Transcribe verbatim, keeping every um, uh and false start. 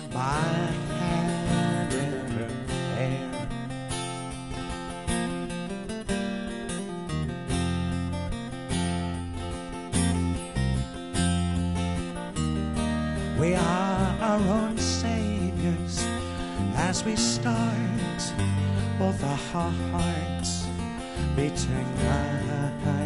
my hand in her hair. We are our own saviors as we start, both our hearts beating high.